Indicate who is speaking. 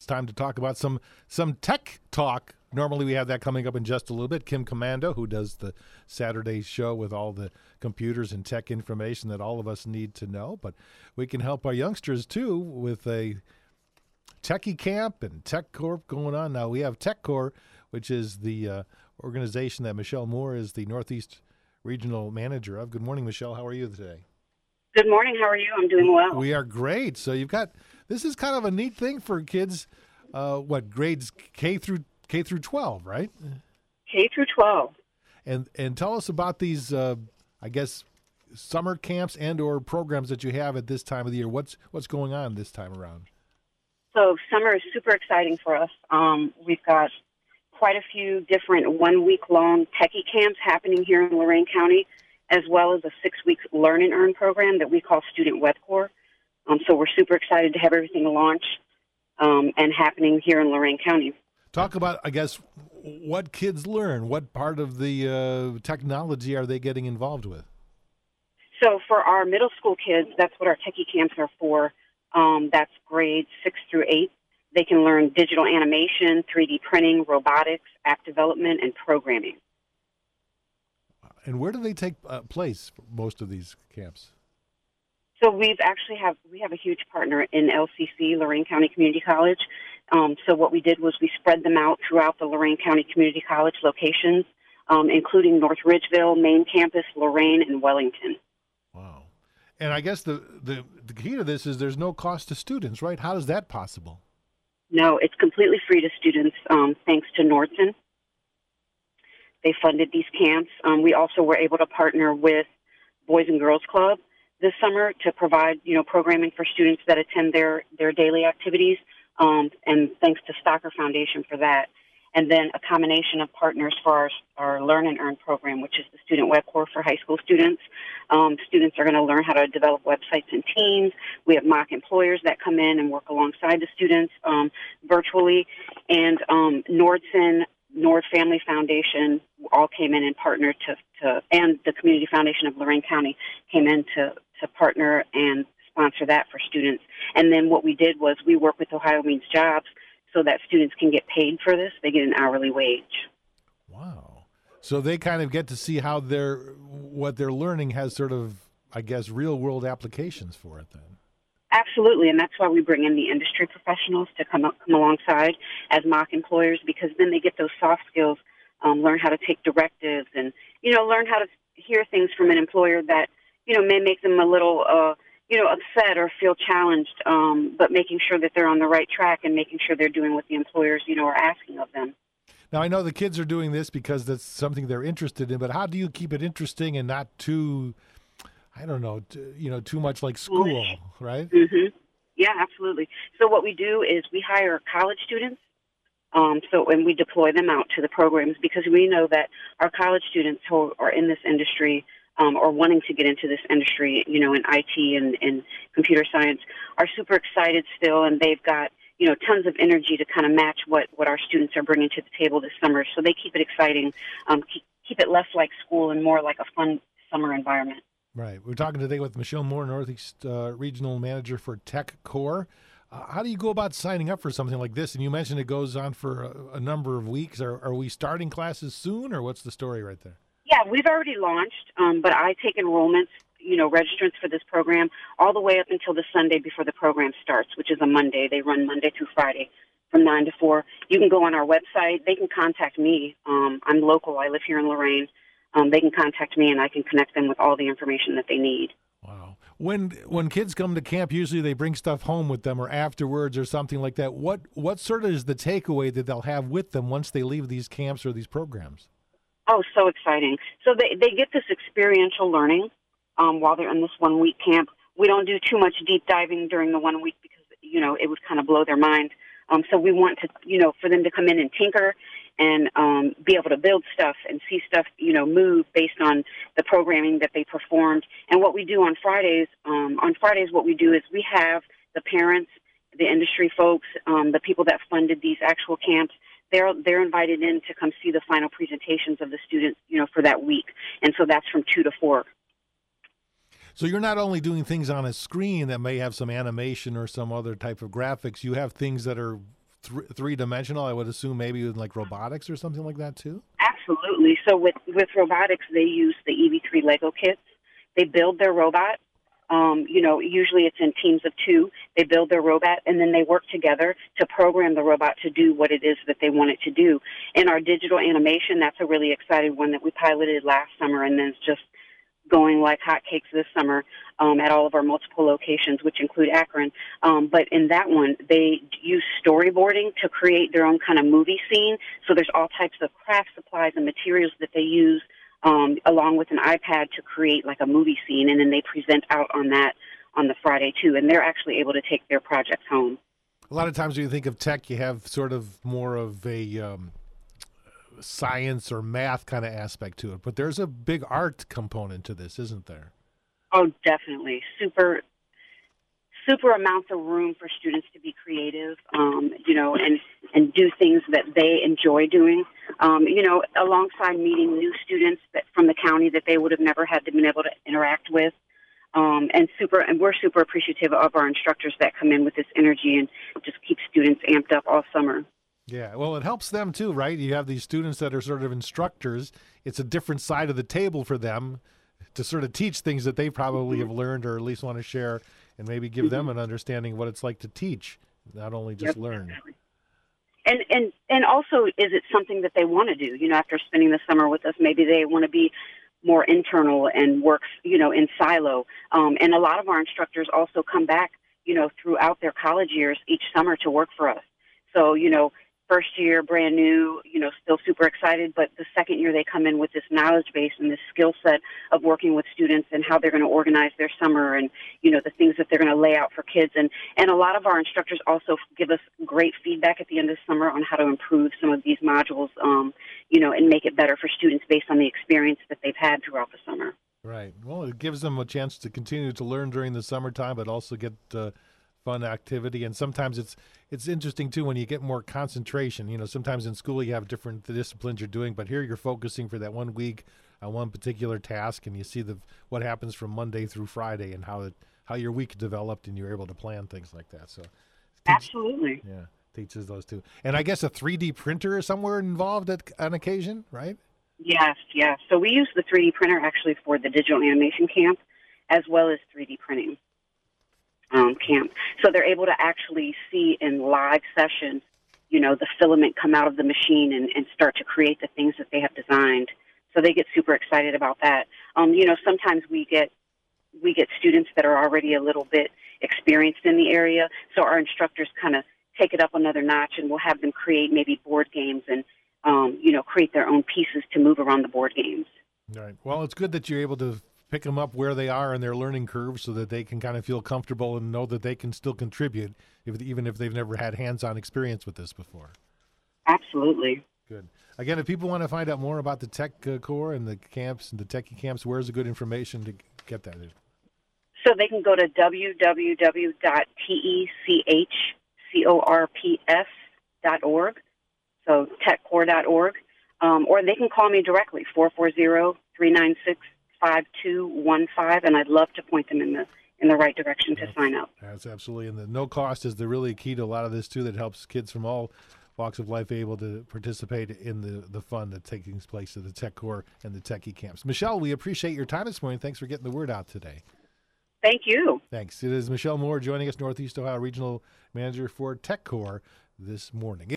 Speaker 1: time to talk about some tech talk. Normally we have that coming up in just a little bit. Kim Komando, who does the Saturday show with all the computers and tech information that all of us need to know. But we can help our youngsters, too, with a Techie Camp and Tech Corp going on. Now, we have Tech Corps, which is the organization that Michelle Moore is the Northeast Regional Manager of. Good morning, Michelle. How are you today?
Speaker 2: Good morning. How are you? I'm doing well.
Speaker 1: We are great. So this is kind of a neat thing for kids, grades K through 12, right?
Speaker 2: K through 12.
Speaker 1: And tell us about these, summer camps and or programs that you have at this time of the year. What's going on this time around?
Speaker 2: So summer is super exciting for us. We've got quite a few different 1 week long techie camps happening here in Lorain County, as well as a 6 week Learn and Earn program that we call Student Web Corps. So we're super excited to have everything launch and happening here in Lorain County.
Speaker 1: Talk about, what kids learn. What part of the technology are they getting involved with?
Speaker 2: So for our middle school kids, that's what our techie camps are for. That's grades 6 through 8. They can learn digital animation, 3D printing, robotics, app development, and programming.
Speaker 1: And where do they take place, most of these camps?
Speaker 2: So we have a huge partner in LCC, Lorain County Community College. So what we did was we spread them out throughout the Lorain County Community College locations, including North Ridgeville, Main Campus, Lorain, and Wellington.
Speaker 1: Wow. And I guess the key to this is there's no cost to students, right? How is that possible?
Speaker 2: No, it's completely free to students, thanks to Nordson. They funded these camps. We also were able to partner with Boys and Girls Club this summer to provide, programming for students that attend their daily activities, and thanks to Stocker Foundation for that. And then a combination of partners for our Learn and Earn program, which is the Student Web Corps for high school students. Students are going to learn how to develop websites in teams. We have mock employers that come in and work alongside the students virtually. And Nordson, Nord Family Foundation all came in and partnered and the Community Foundation of Lorain County came in to partner and sponsor that for students. And then what we did was we work with Ohio Means Jobs so that students can get paid for this. They get an hourly wage.
Speaker 1: Wow. So they kind of get to see how what they're learning has sort of, real-world applications for it then.
Speaker 2: Absolutely, and that's why we bring in the industry professionals to come alongside as mock employers, because then they get those soft skills, learn how to take directives, and, learn how to hear things from an employer that, may make them a little upset or feel challenged, but making sure that they're on the right track and making sure they're doing what the employers, are asking of them.
Speaker 1: Now, I know the kids are doing this because that's something they're interested in, but how do you keep it interesting and not too, too much like school, right?
Speaker 2: Mm-hmm. Yeah, absolutely. So what we do is we hire college students, and we deploy them out to the programs because we know that our college students who are in this industry or wanting to get into this industry, in IT and computer science, are super excited still, and they've got, tons of energy to kind of match what our students are bringing to the table this summer. So they keep it exciting, keep it less like school and more like a fun summer environment.
Speaker 1: Right. We're talking today with Michelle Moore, Northeast Regional Manager for Tech Corps. How do you go about signing up for something like this? And you mentioned it goes on for a number of weeks. Are we starting classes soon, or what's the story right there?
Speaker 2: Yeah, we've already launched, but I take enrollments, registrants for this program all the way up until the Sunday before the program starts, which is a Monday. They run Monday through Friday from 9 to 4. You can go on our website. They can contact me. I'm local. I live here in Lorain. They can contact me, and I can connect them with all the information that they need.
Speaker 1: Wow. When kids come to camp, usually they bring stuff home with them or afterwards or something like that. What sort of is the takeaway that they'll have with them once they leave these camps or these programs?
Speaker 2: Oh, so exciting. So they get this experiential learning while they're in this 1 week camp. We don't do too much deep diving during the 1 week because, it would kind of blow their mind. So we want to, for them to come in and tinker and be able to build stuff and see stuff, move based on the programming that they performed. And what we do on Fridays, what we do is we have the parents, the industry folks, the people that funded these actual camps, they're invited in to come see the final presentations of the students, for that week. And so that's from 2 to 4.
Speaker 1: So you're not only doing things on a screen that may have some animation or some other type of graphics, you have things that are three-dimensional. I would assume maybe with like robotics or something like that too.
Speaker 2: Absolutely. So with robotics, they use the EV3 Lego kits. They build their robot. Usually it's in teams of two. They build their robot, and then they work together to program the robot to do what it is that they want it to do. In our digital animation, that's a really exciting one that we piloted last summer, and then it's just going like hotcakes this summer at all of our multiple locations, which include Akron. But in that one, they use storyboarding to create their own kind of movie scene. So there's all types of craft supplies and materials that they use along with an iPad to create like a movie scene, and then they present out on that on the Friday too, and they're actually able to take their projects home.
Speaker 1: A lot of times when you think of tech, you have sort of more of a science or math kind of aspect to it, but there's a big art component to this, isn't there?
Speaker 2: Oh, definitely. Super amounts of room for students to be creative, and do things that they enjoy doing, alongside meeting new students from the county that they would have never had been able to interact with. And we're super appreciative of our instructors that come in with this energy and just keep students amped up all summer.
Speaker 1: Yeah, well, it helps them too, right? You have these students that are sort of instructors. It's a different side of the table for them to sort of teach things that they probably have learned or at least want to share and maybe give them an understanding of what it's like to teach, not only just learn.
Speaker 2: And also, is it something that they want to do? After spending the summer with us, maybe they want to be more internal and work, in silo. And a lot of our instructors also come back, throughout their college years each summer to work for us. So, first year, brand new, still super excited, but the second year they come in with this knowledge base and this skill set of working with students and how they're going to organize their summer and, the things that they're going to lay out for kids. And a lot of our instructors also give us great feedback at the end of the summer on how to improve some of these modules, and make it better for students based on the experience that they've had throughout the summer.
Speaker 1: Right. Well, it gives them a chance to continue to learn during the summertime, but also get fun activity. And sometimes it's interesting too when you get more concentration. Sometimes in school you have different disciplines you're doing, but here you're focusing for that 1 week on one particular task, and you see what happens from Monday through Friday and how your week developed, and you're able to plan things like that. So
Speaker 2: absolutely,
Speaker 1: yeah, teaches those too. And I guess a 3D printer is somewhere involved on occasion, right?
Speaker 2: Yes. So we use the 3D printer actually for the digital animation camp as well as 3D printing camp. So they're able to actually see in live sessions, the filament come out of the machine and start to create the things that they have designed. So they get super excited about that. Sometimes we get students that are already a little bit experienced in the area, so our instructors kind of take it up another notch, and we'll have them create maybe board games and create their own pieces to move around the board games.
Speaker 1: Right. Well, it's good that you're able to pick them up where they are in their learning curve so that they can kind of feel comfortable and know that they can still contribute, even if they've never had hands-on experience with this before.
Speaker 2: Absolutely.
Speaker 1: Good. Again, if people want to find out more about the Tech Corps and the camps and the Techie camps, where's the good information to get that?
Speaker 2: So they can go to www.techcorps.org, so techcorps.org, or they can call me directly, 440-396-5215, and I'd love to point them in the right direction to sign up.
Speaker 1: That's absolutely, and the no cost is the really key to a lot of this too. That helps kids from all walks of life able to participate in the fun that's taking place at the Tech Corps and the Techie camps. Michelle, we appreciate your time this morning. Thanks for getting the word out today.
Speaker 2: Thank you.
Speaker 1: Thanks. It is Michelle Moore joining us, Northeast Ohio Regional Manager for Tech Corps this morning.